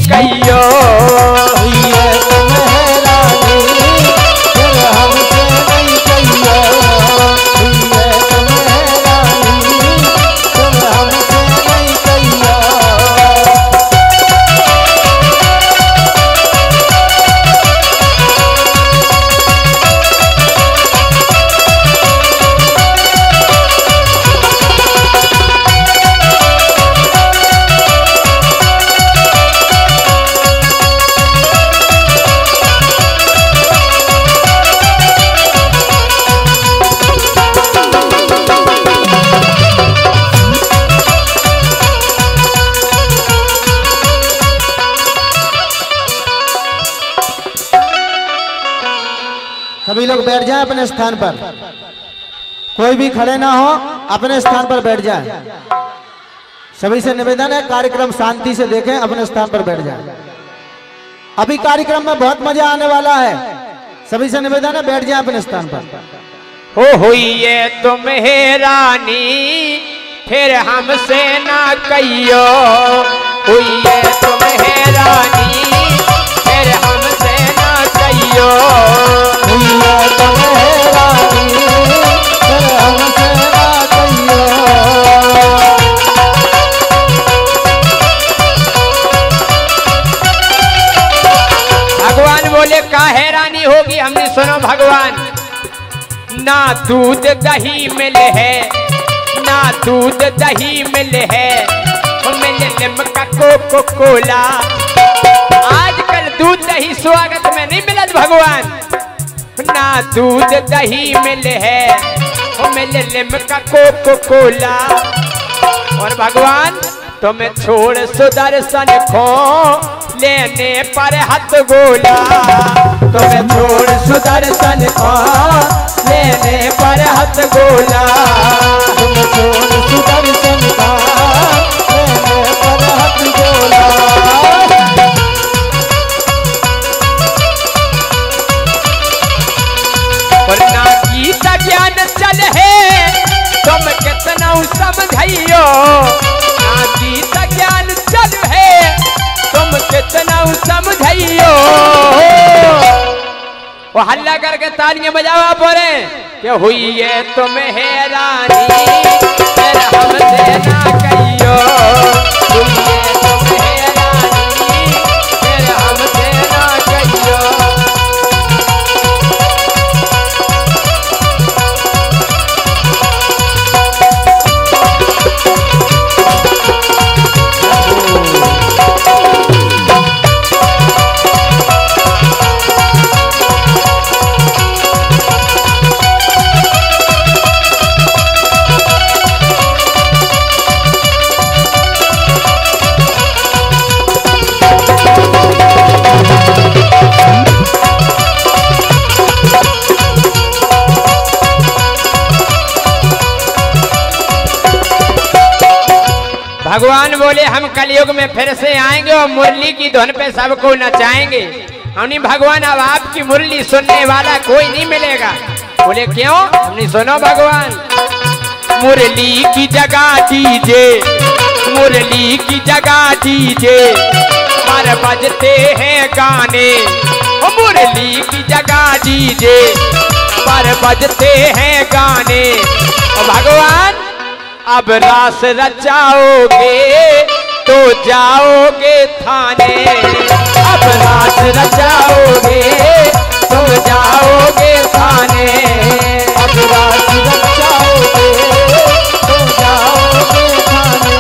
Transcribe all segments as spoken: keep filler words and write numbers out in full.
कहियो। हुई है तुम हैरानी फिर हमसे नहीं कहियो। हुई है तुम हैरानी फिर हमसे नहीं कहियो। सभी लोग बैठ जाएं अपने स्थान पर, कोई भी खड़े ना हो, अपने स्थान पर बैठ जाएं। सभी से निवेदन है कार्यक्रम शांति से देखें, अपने स्थान पर बैठ जाएं। अभी कार्यक्रम में बहुत मजा आने वाला है, सभी से निवेदन है बैठ जाएं अपने स्थान पर। हो हुई है तुम हैरानी फिर हमसे ना कहियो। हुई है तुम हैरानी फिर हमसे ना कहियो। हुई है तुम हैरानी फिर हमसे ना कहियो। भगवान बोले का हैरानी होगी, हमने सुनो भगवान। ना दूध दही मिले है, ना दूध दही मिले है, मिले लिम्का कोको कोला। आजकल दूध दही स्वागत में नहीं मिलत भगवान। ना दूध दही मिले है, मिले लिम्का कोको कोला। और भगवान तुम्हें छोड़ सुदर्शन को लेने पर हाथ गोला। तुम्हें छोड़ सुदर्शन को लेने पर हाथ गोला। तुम छोड़ सुदर्शन का लेने पर हाथ गोला। वरना गीता ज्ञान चल है तुम कितना समझियो। ना गीता ज्ञान चल है तुम कितना समझियो। वो हल्ला करके तालियां बजावा बोले कि हुई है तुम हैरानी फिर हमसे ना कहियो। हुई है तुम हैरानी फिर हमसे ना कहियो। भगवान बोले हम कलयुग में फिर से आएंगे और मुरली की धुन पे सबको नचाएंगे। हमने भगवान अब आपकी मुरली सुनने वाला कोई नहीं मिलेगा। बोले क्यों? हमने सुनो भगवान। मुरली की जगह डीजे, मुरली की जगह डीजे पर बजते हैं गाने। मुरली की जगह डीजे पर बजते हैं गाने। भगवान अब रास रचाओगे तो जाओगे थाने। अब रास रचाओगे तो जाओगे थाने। अब रास रचाओगे तो जाओगे थाने।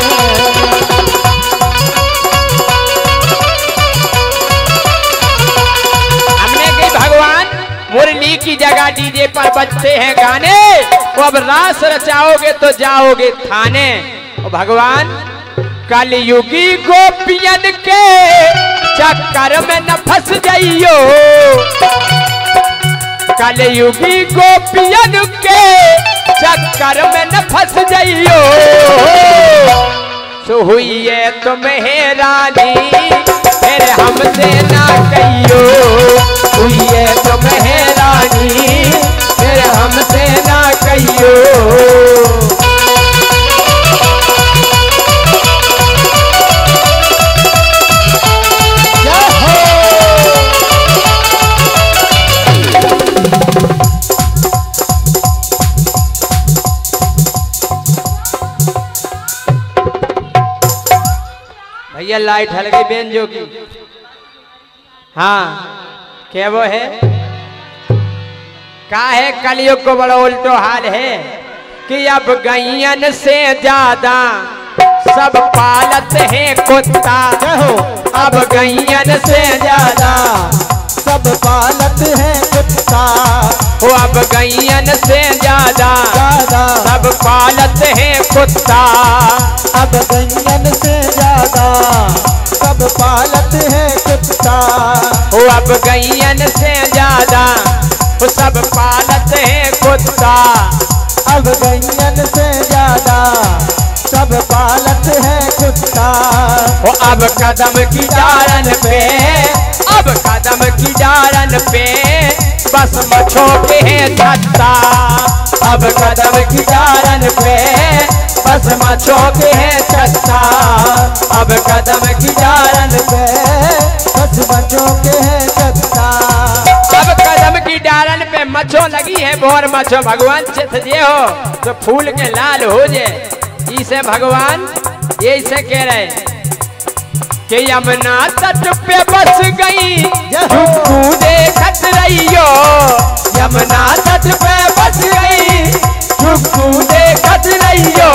हमने कही भगवान मुरली की जगह डीजे पर बजते हैं गाने। वो अब रास रचाओगे तो जाओगे थाने। ओ भगवान कलयुगी गोपियन के चक्कर में न फंस जाइयो। कलयुगी गोपियन के चक्कर में न फंस जाइयो। सो हुई है तुम हैरानी फिर हमसे ना कहियो। हुई है तुम हैरानी फिर हमसे ना कहियो। लाइट हल गई बेंजो की। हाँ क्या वो है का है कलयुग को बड़ा उल्टो हाल है कि अब गैयन से ज्यादा सब पालत है कुत्ता। हो अब गैयन से ज्यादा सब पालत है कुत्ता। वो अब गैयन से ज्यादा ज्यादा सब पालत है कुत्ता। अब गैयन से ज्यादा सब पालत है कुत्ता। वो अब गैयन से ज्यादा वो सब पालत है कुत्ता। अब गैयन से ज्यादा सब पालत है कुत्ता। वो अब कदम की डारन पे अब कदम की डारन पे बस मछो के है छत्ता। अब कदम की डारन पे बस मछो के है छत्ता। अब कदम की डारन पे बस बचों के है छत्ता। अब कदम की डारन पे मछो लगी है बोर मछो भगवान चित जे हो तो फूल के लाल हो जाए। इसे भगवान ये इसे कह रहे कि यमुना तट पे बस गई झुक्कू देखत रहियो। यमुना तट पे बस गई झुक्कू देखत रहियो।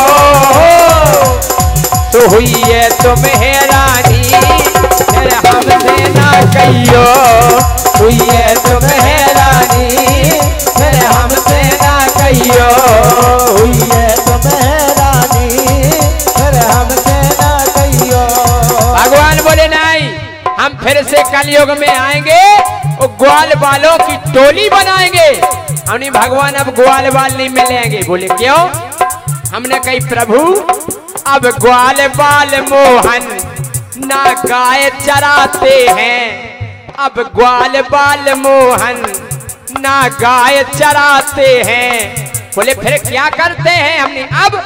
तो हुई है तुम हैरानी फिर हमसे ना कहियो। हुई है तुम हैरानी फिर हमसे ना कहियो। हुई है तुम हैरानी फिर हमसे ना कहियो। भगवान बोले नहीं हम फिर से कलयुग में आएंगे और ग्वाल बालों की टोली बनाएंगे। हमने भगवान अब ग्वाल बाल नहीं मिलेंगे। बोले क्यों? हमने कही प्रभु अब ग्वाल बाल मोहन ना गाय चराते हैं। अब ग्वाल बाल मोहन ना गाय चराते हैं। बोले फिर क्या करते हैं? हमने अब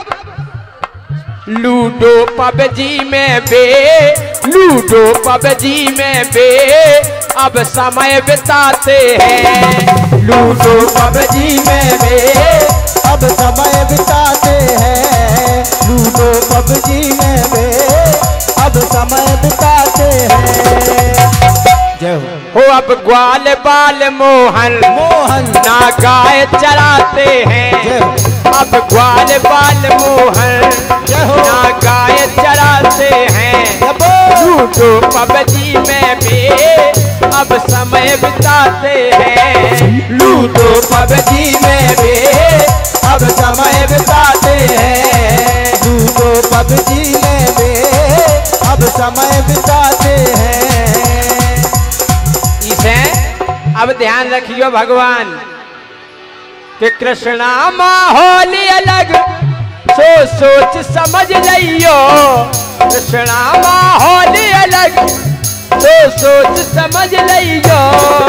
लूडो पबजी में बे लूडो पबजी में बे अब समय बिताते हैं। लूडो पबजी में बे अब समय बिताते हैं। लूडो पबजी में वे अब समय बिताते हैं। जय हो। हो अब ग्वाल बाल मोहन मोहन ना गाय चराते हैं। जय हो। अब ग्वाल बाल मोहन जय हो। ना गाय चराते हैं। लूडो पबजी में भी अब समय बिताते हैं। लूडो पबजी में भी अब समय बिताते हैं। लूडो पबजी में वे अब समय बिताते हैं। इसे अब ध्यान रखियो भगवान कि कृष्णा माहौल अलग सो सोच समझ लियो। कृष्णा माहौल अलग सो सोच समझ लियो।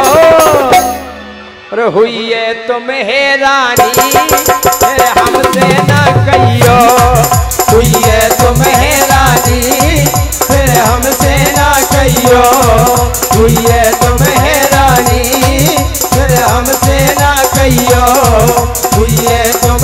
और हुई है तुम हैरानी फिर हमसे ना कहियो। हुई है तुम हैरानी फिर हमसे ना कहियो। हुई है तुम हैरानी फिर हमसे ना कहियो। हुई है तुम